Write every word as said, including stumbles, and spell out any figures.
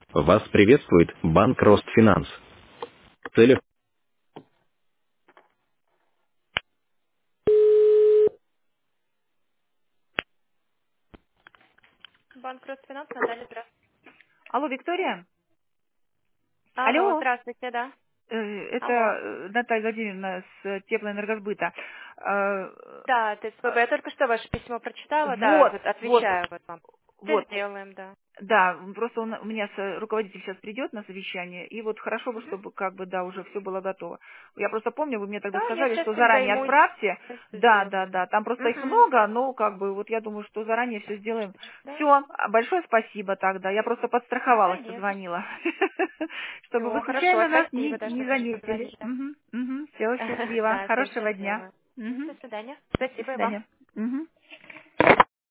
Вас приветствует Банк Ростфинанс. В целях... Банк Ростфинанс, Наталья, здравствуйте. Алло, Виктория? Алло, Алло, здравствуйте, да. э, это Алло. э, Наталья Владимировна с э, теплоэнергосбыта. Э, Да, это СПБ. э, Я только что ваше письмо прочитала, да, Вот, вот вот, отвечаю вот вам. Все вот. сделаем, да. Да, просто он- у меня с- руководитель сейчас придет на совещание, и вот хорошо бы, Мгм. чтобы как бы, да, уже все было готово. Я просто помню, вы мне тогда Да, я сказали, сейчас что им заранее займусь, отправьте. все Да, да, сделаем. да, там просто их Угу. много, но как бы вот я думаю, что заранее все сделаем. Да, Все, большое спасибо тогда. Я просто да, подстраховалась, не за что. позвонила, чтобы вы Все, хорошо, случайно нас спасибо, не, да, не что тоже заметили. позвонили. Все, счастливо, Да, все, хорошего сейчас дня. сделаю. Мгм, Мгм. До свидания. До Спасибо и вам. свидания. Мгм.